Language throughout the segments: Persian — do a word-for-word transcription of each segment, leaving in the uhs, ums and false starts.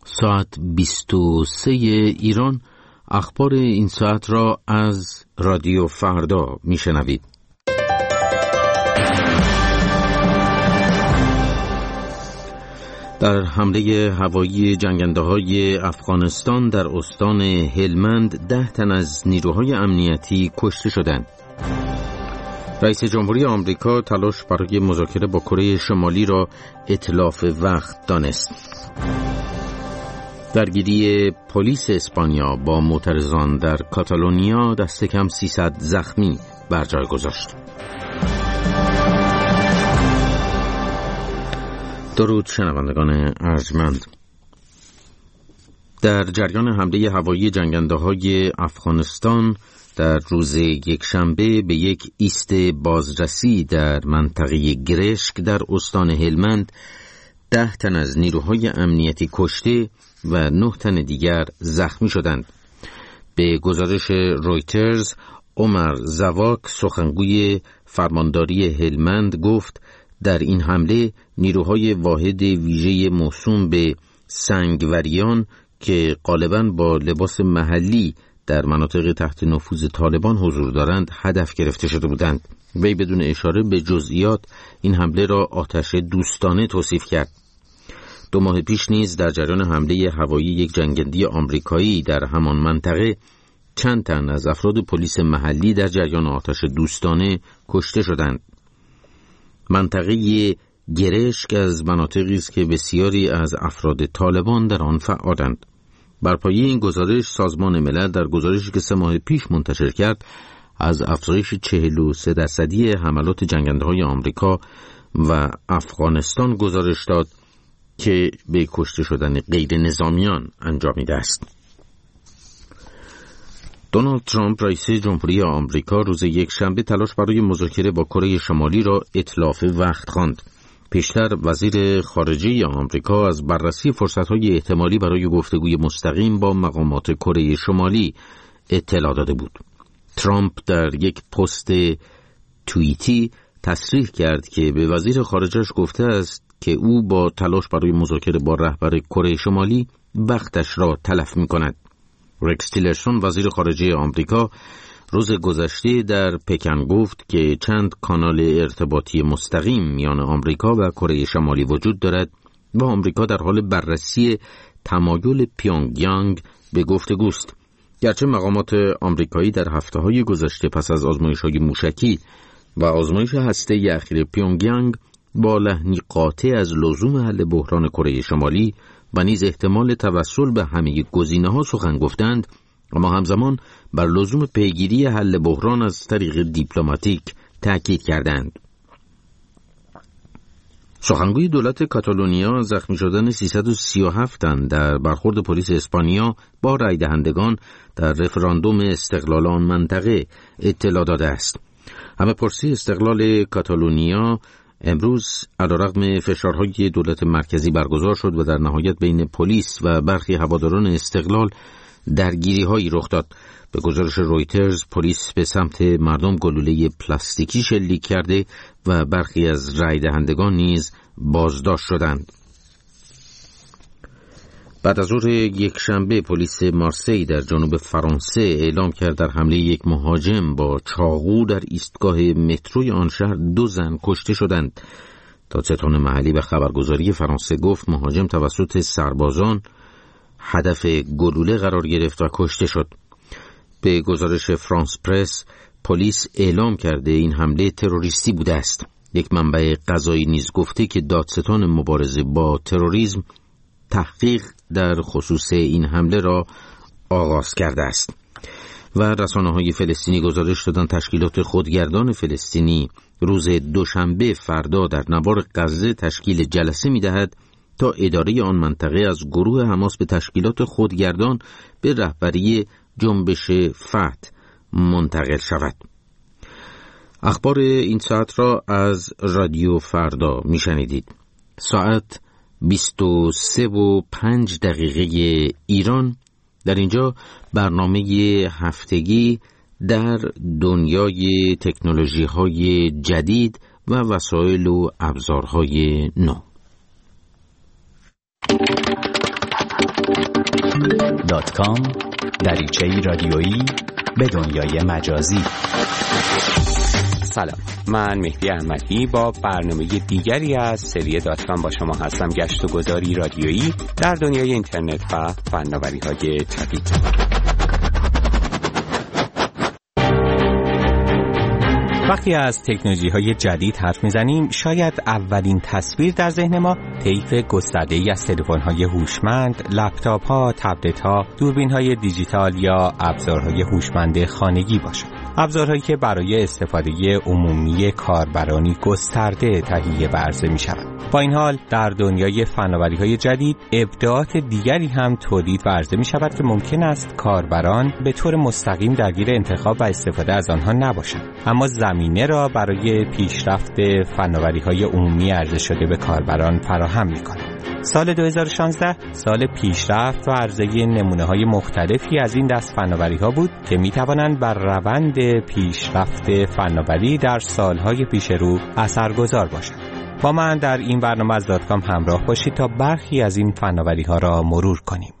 ساعت بیست و سه ایران. اخبار این ساعت را از رادیو فردا میشنوید. در حمله هوایی جنگنده‌های افغانستان در استان هلمند ده تن از نیروهای امنیتی کشته شدند. رئیس جمهوری آمریکا تلاش برای مذاکره با کره شمالی را اتلاف وقت دانست. درگیری پلیس اسپانیا با معترضان در کاتالونیا دست کم سیصد زخمی بر جای گذاشت. درود شنوندگان ارجمند. در جریان حمله هوایی جنگنده‌های افغانستان در روز یکشنبه به یک ایست بازرسی در منطقه گرشک در استان هلمند ده تن از نیروهای امنیتی کشته و نه تن دیگر زخمی شدند. به گزارش رویترز، عمر زواک سخنگوی فرمانداری هلمند گفت در این حمله نیروهای واحد ویژه موسوم به سنگوریان که غالباً با لباس محلی در مناطق تحت نفوذ طالبان حضور دارند هدف گرفته شده بودند. وی بدون اشاره به جزئیات این حمله را آتش دوستانه توصیف کرد. دو ماه پیش نیز در جریان حمله هوایی یک جنگندی آمریکایی در همان منطقه چند تن از افراد پلیس محلی در جریان آتش دوستانه کشته شدند. منطقه گرشک از مناطقی است که بسیاری از افراد طالبان در آن فعالند. بر پایه این گزارش سازمان ملل در گزارشی که سه ماه پیش منتشر کرد از افزایش چهل و سه درصدی حملات جنگنده‌های آمریکا و افغانستان گزارش داد که به کشته شدن غیر نظامیان انجامیده است. دونالد ترامپ رئیس جمهوری آمریکا روز یکشنبه تلاش برای مذاکره با کره شمالی را اتلاف وقت خواند. پیشتر وزیر خارجه آمریکا از بررسی فرصت‌های احتمالی برای گفتگوی مستقیم با مقامات کره شمالی اطلاع داده بود. ترامپ در یک پست توییتی تصریح کرد که به وزیر خارجه‌اش گفته است که او با تلاش برای مذاکره با رهبر کره شمالی وقتش را تلف می‌کند. رکس تیلرسون وزیر خارجه آمریکا روز گذشته در پکن گفت که چند کانال ارتباطی مستقیم میان آمریکا و کره شمالی وجود دارد و آمریکا در حال بررسی تمایل پیونگیانگ به گفتگوست. گرچه مقامات آمریکایی در هفته‌های گذشته پس از آزمایش‌های موشکی و آزمایش هسته‌ای اخیر پیونگیانگ با لحنی قاطع از لزوم حل بحران کره شمالی و نیز احتمال توسل به همه گزینه‌ها سخن گفتند، اما همزمان بر لزوم پیگیری حل بحران از طریق دیپلماتیک تاکید کردند. سخنگوی دولت کاتالونیا زخمی شدن سیصد و سی و هفت تن در برخورد پلیس اسپانیا با رای دهندگان در رفراندوم استقلال آن منطقه اطلاع داده است. همه پرسی استقلال کاتالونیا امروز علیرغم فشارهای دولت مرکزی برگزار شد و در نهایت بین پلیس و برخی هواداران استقلال درگیری‌هایی رخ داد. به گزارش رویترز پلیس به سمت مردم گلوله پلاستیکی شلیک کرده و برخی از رای دهندگان نیز بازداشت شدند. بعد از ظهر یکشنبه پلیس مارسی در جنوب فرانسه اعلام کرد در حمله یک مهاجم با چاقو در ایستگاه متروی آن شهر دو زن کشته شدند. دادستان محلی به خبرگزاری فرانسه گفت مهاجم توسط سربازان هدف گلوله قرار گرفت و کشته شد. به گزارش فرانس پرس پلیس اعلام کرده این حمله تروریستی بوده است. یک منبع قضایی نیز گفته که دادستان مبارزه با تروریسم تحقیق در خصوص این حمله را آغاز کرده است. و رسانه‌های فلسطینی گزارش دادند تشکیلات خودگردان فلسطینی روز دوشنبه فردا در نوار غزه تشکیل جلسه می‌دهد تا اداره آن منطقه از گروه حماس به تشکیلات خودگردان به رهبری جنبش فتح منتقل شود. اخبار این ساعت را از رادیو فردا میشنیدید. ساعت بیست و سه و پنج دقیقه ایران. در اینجا برنامه هفتگی در دنیای تکنولوژی های جدید و وسایل و ابزارهای نو. دات کام دریچه‌ای رادیویی به دنیای مجازی. سلام، من مهدی احمدی با برنامه دیگری از سری دات کام با شما هستم. گشت و گذاری رادیویی در دنیای اینترنت و فناوری‌های جدید. وقتی از تکنولوژی‌های جدید حرف می‌زنیم، شاید اولین تصویر در ذهن ما طیف گسترده‌ای از تلفن‌های هوشمند، لپتاپ‌ها، تبلت‌ها، دوربین‌های دیجیتال یا ابزارهای هوشمند خانگی باشد. ابزارهایی که برای استفاده عمومی کاربرانی گسترده تهیه و عرضه می‌شوند. با این حال در دنیای فناوری‌های جدید ابداعات دیگری هم تولید و عرضه می‌شود که ممکن است کاربران به طور مستقیم درگیر انتخاب و استفاده از آنها نباشند، اما زمینه را برای پیشرفت فناوری‌های عمومی عرضه شده به کاربران فراهم می‌کند. سال دو هزار و شانزده سال پیشرفت و عرضه نمونه‌های مختلفی از این دست فناوری‌ها بود که می‌توانند بر روند پیشرفت فناوری در سال‌های پیش رو اثرگذار باشند. با من در این برنامه از دات کام همراه باشید تا برخی از این فناوری‌ها را مرور کنیم.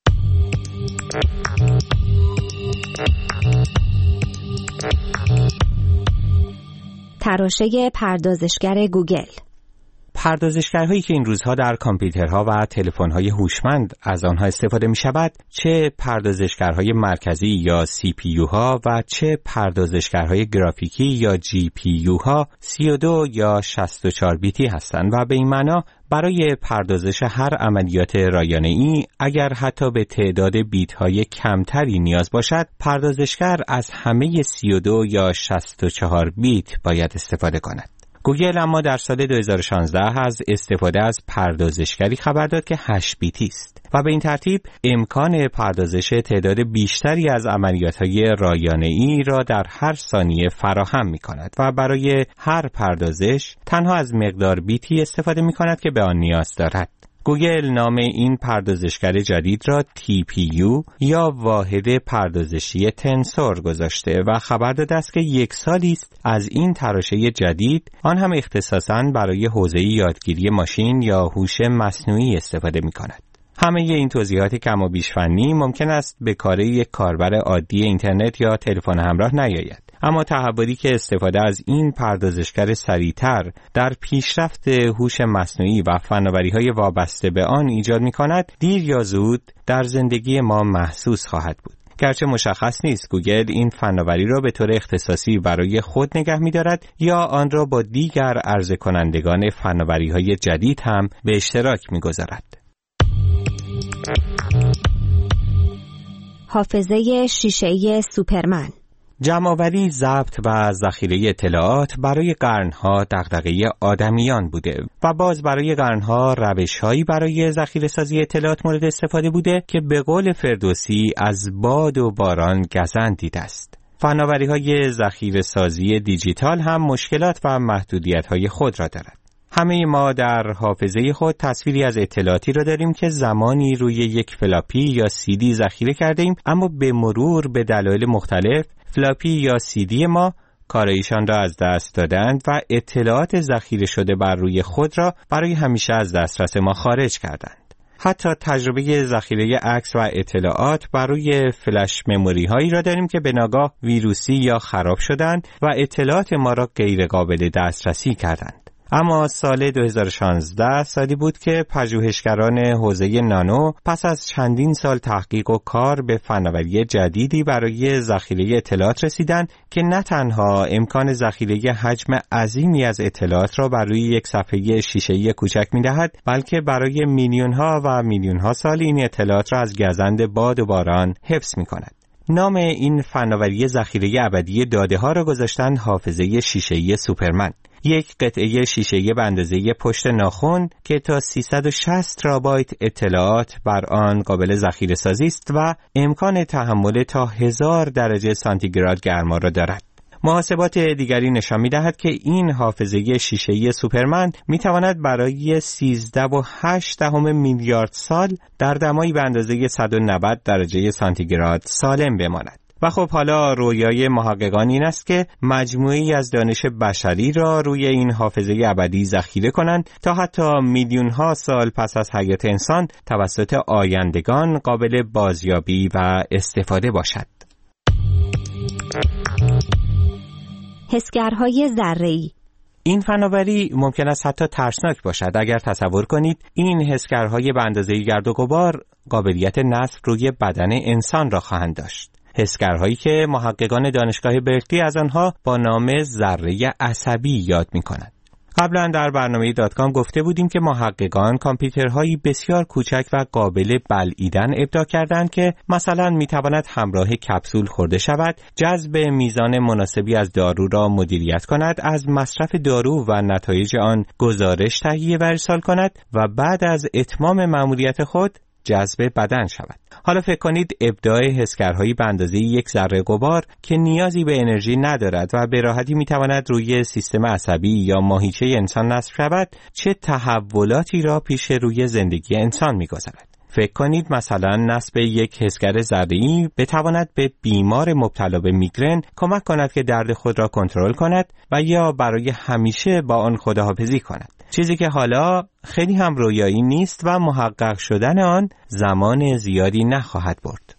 تراشه پردازشگر گوگل. پردازشگرهایی که این روزها در کامپیوترها و تلفن‌های هوشمند از آنها استفاده می‌شود، چه پردازشگرهای مرکزی یا سی پی یو ها و چه پردازشگرهای گرافیکی یا جی پی یو ها سی و دو یا شصت و چهار بیتی هستند و به این معنا برای پردازش هر عملیات رایانه‌ای اگر حتی به تعداد بیت‌های کمتری نیاز باشد، پردازشگر از همه سی و دو یا شصت و چهار بیت باید استفاده کند. گوگل اما در سال دو هزار و شانزده از استفاده از پردازشگری خبر داد که هشت بیتی است و به این ترتیب امکان پردازش تعداد بیشتری از عملیات‌های رایانه‌ای را در هر ثانیه فراهم می‌کند و برای هر پردازش تنها از مقدار بیتی استفاده می‌کند که به آن نیاز دارد. گوگل نام این پردازشگر جدید را تی پی یو یا واحد پردازشی تنسور گذاشته و خبر داده است که یک سالی است از این تراشه جدید، آن هم اختصاصاً برای حوزه یادگیری ماشین یا هوش مصنوعی استفاده می‌کند. همه این توضیحات کم و بیش فنی ممکن است به کار یک کاربر عادی اینترنت یا تلفن همراه نیاید، اما تحولی که استفاده از این پردازشگر سریعتر در پیشرفت هوش مصنوعی و فناوری‌های وابسته به آن ایجاد می‌کند، دیر یا زود در زندگی ما محسوس خواهد بود. گرچه مشخص نیست گوگل این فناوری را به طور اختصاصی برای خود نگه می‌دارد یا آن را با دیگر عرضه کنندگان فناوری‌های جدید هم به اشتراک می‌گذارد. حافظه شیشه‌ای سوپرمن. جمع‌آوری، ضبط و ذخیره اطلاعات برای قرن‌ها دغدغه آدمیان بوده و باز برای قرن‌ها روش‌هایی برای ذخیره‌سازی اطلاعات مورد استفاده بوده که به قول فردوسی از باد و باران گزند دیده است. فناوری‌های ذخیره‌سازی دیجیتال هم مشکلات و محدودیت‌های خود را دارد. همه ما در حافظه خود تصویری از اطلاعاتی را داریم که زمانی روی یک فلاپی یا سی دی ذخیره کرده ایم، اما به مرور به دلایل مختلف فلاپی یا سی دی ما کارایشان را از دست دادند و اطلاعات ذخیره شده بر روی خود را برای همیشه از دسترس ما خارج کردند. حتی تجربه ذخیره عکس و اطلاعات بر روی فلش مموری هایی را داریم که به ناگاه ویروسی یا خراب شدند و اطلاعات ما را غیر قابل دسترسی کردند. اما سال دو هزار و شانزده سالی بود که پژوهشگران حوزه نانو پس از چندین سال تحقیق و کار به فناوری جدیدی برای ذخیره اطلاعات رسیدند که نه تنها امکان ذخیره حجم عظیمی از اطلاعات را بر روی یک صفحه شیشه‌ای کوچک می‌دهد، بلکه برای میلیون‌ها و میلیون‌ها سال این اطلاعات را از گزند باد و باران حفظ می‌کند. نام این فناوری ذخیره ابدی داده‌ها را گذاشتند حافظه شیشه‌ای سوپرمن. یک قطعه شیشه‌ای به اندازه پشت ناخن که تا سیصد و شصت ترابایت اطلاعات بر آن قابل ذخیره سازی است و امکان تحمل تا هزار درجه سانتیگراد گرما را دارد. محاسبات دیگری نشان می‌دهد که این حافظه شیشه‌ای سوپرمن می‌تواند برای سیزده و هشت دهم میلیارد سال در دمایی به اندازه صد و نود درجه سانتیگراد سالم بماند. و خب حالا رویای محققان این است که مجموعه‌ای از دانش بشری را روی این حافظه ابدی ذخیره کنند تا حتی میلیون‌ها سال پس از حیات انسان توسط آیندگان قابل بازیابی و استفاده باشد. حسگرهای ذره‌ای. این فناوری ممکن است حتی ترسناک باشد اگر تصور کنید این حسگرهای به اندازه گرد و غبار قابلیت نصب روی بدن انسان را خواهند داشت. حسگرهایی که محققان دانشگاه برکلی از آنها با نام ذره عصبی یاد می‌کنند. قبلا در برنامه دات کام گفته بودیم که محققان کامپیوترهایی بسیار کوچک و قابل بلعیدن ابداع کردند که مثلا میتواند همراه کپسول خورده شود، جذب میزان مناسبی از دارو را مدیریت کند، از مصرف دارو و نتایج آن گزارش تهیه و ارسال کند و بعد از اتمام مأموریت خود جذب بدن شود. حالا فکر کنید ابداع حسگرهایی به اندازه یک ذره غبار که نیازی به انرژی ندارد و به راحتی میتواند روی سیستم عصبی یا ماهیچه انسان نصب شود چه تحولاتی را پیش روی زندگی انسان میگذارد. فکر کنید مثلا نصب یک حسگر ذره‌ای بتواند به بیمار مبتلا به میگرن کمک کند که درد خود را کنترل کند و یا برای همیشه با آن خداحافظی کند. چیزی که حالا خیلی هم رویایی نیست و محقق شدن آن زمان زیادی نخواهد برد.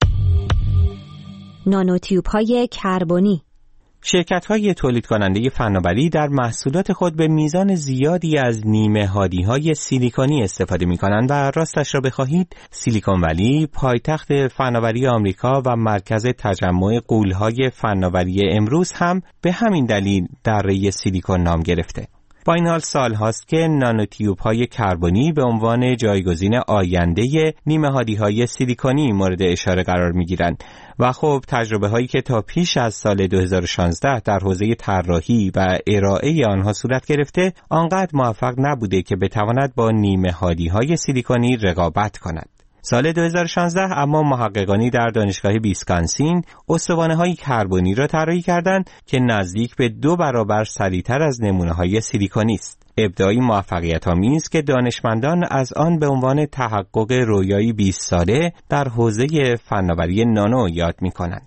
نانوتیوب‌های کربنی. شرکت‌های تولید کننده فناوری در محصولات خود به میزان زیادی از نیمه هادی‌های سیلیکونی استفاده می‌کنند و راستش را بخواهید سیلیکون ولی پایتخت فناوری آمریکا و مرکز تجمع غول‌های فناوری امروز هم به همین دلیل دره سیلیکون نام گرفته. با این حال سال هاست که نانوتیوب‌های کربنی به عنوان جایگزین آینده نیمه‌هادی‌های سیلیکونی مورد اشاره قرار می‌گیرند و خب تجربه هایی که تا پیش از سال دو هزار و شانزده در حوزه طراحی و ارائه آنها صورت گرفته آنقدر موفق نبوده که بتواند با نیمه‌هادی‌های سیلیکونی رقابت کند. سال دو هزار و شانزده اما محققانی در دانشگاه ویسکانسین استوانه‌های کربنی را طراحی کردند که نزدیک به دو برابر سریعتر از نمونه‌های سیلیکونی است. ابداعی موفقیت‌آمیز که دانشمندان از آن به عنوان تحقق رویایی بیست ساله در حوزه فناوری نانو یاد می‌کنند.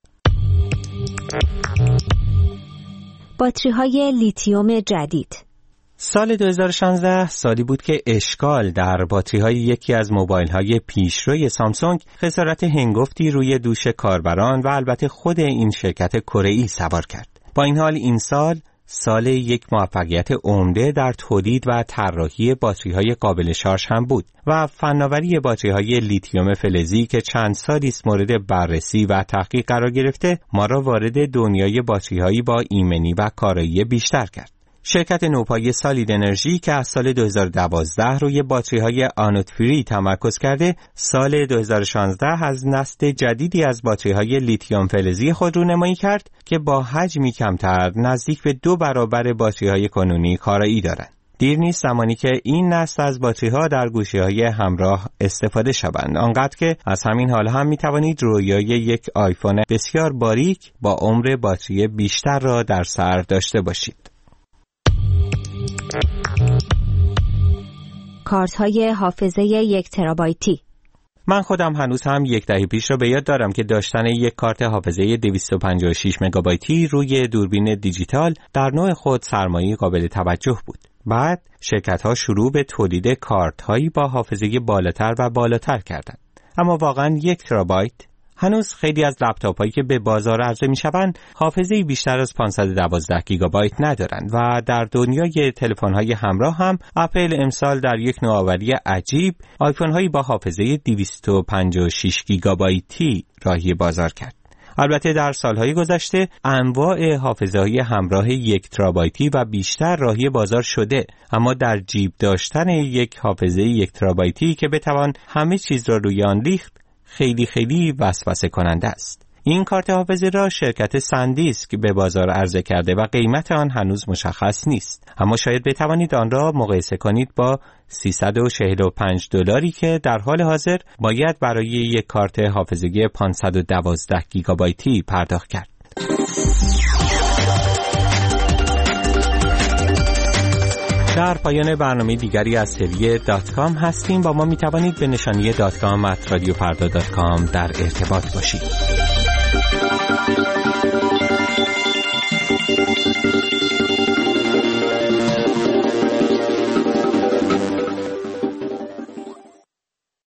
باتری‌های لیتیوم جدید. سال دو هزار و شانزده سالی بود که اشکال در باتری‌های یکی از موبایل‌های پیشروی سامسونگ خسارت هنگفتی روی دوش کاربران و البته خود این شرکت کره‌ای سوار کرد. با این حال این سال سال یک موفقیت عمده در تولید و طراحی باتری‌های قابل شارژ هم بود و فناوری باتری‌های لیتیوم فلزی که چند سالی است مورد بررسی و تحقیق قرار گرفته ما را وارد دنیای باتری‌هایی با ایمنی و کارایی بیشتر کرد. شرکت نوپای سالید انرژی که از سال دو هزار و دوازده روی باتری‌های آنود فری تمرکز کرده، سال دو هزار و شانزده از نسل جدیدی از باتری‌های لیتیوم فلزی خود رونمایی کرد که با حجمی کمتر نزدیک به دو برابر باتری‌های کنونی کارایی دارند. دیر نیست زمانی که این نسل از باتری‌ها در گوشی‌های همراه استفاده شوند، آنقدر که از همین حال هم می‌توانید رویای یک آیفون بسیار باریک با عمر باتری بیشتر را در سر داشته باشید. کارت های حافظه یک ترابایتی. من خودم هنوز هم یک دهه پیش را به یاد دارم که داشتن یک کارت حافظه دویست و پنجاه و شش مگابایتی روی دوربین دیجیتال در نوع خود سرمایه قابل توجه بود. بعد شرکت‌ها شروع به تولید کارت‌هایی با حافظه بالاتر و بالاتر کردند. اما واقعاً یک ترابایت هنوز خیلی از لپتاپ‌هایی که به بازار عرضه می‌شوند حافظه‌ای بیشتر از پانصد و دوازده گیگابایت ندارند و در دنیای تلفن‌های همراه هم اپل امسال در یک نوآوری عجیب آیفون‌هایی با حافظه دویست و پنجاه و شش گیگابایتی راهی بازار کرد. البته در سالهای گذشته انواع حافظه‌های همراه یک ترابایتی و بیشتر راهی بازار شده، اما در جیب داشتن یک حافظه یک ترابایتی که بتوان همه چیز را روی آن ریخت خیلی خیلی وسوسه کننده است. این کارت حافظه را شرکت سندیسک به بازار عرضه کرده و قیمت آن هنوز مشخص نیست، اما شاید بتوانید آن را مقایسه کنید با سیصد و چهل و پنج دلاری که در حال حاضر باید برای یک کارت حافظه پانصد و دوازده گیگابایتی پرداخت کرد. در پایان برنامه دیگری از سری دات کام هستیم. با ما می توانید به نشانی دات کام ات رادیو فردا دات کام در ارتباط باشید.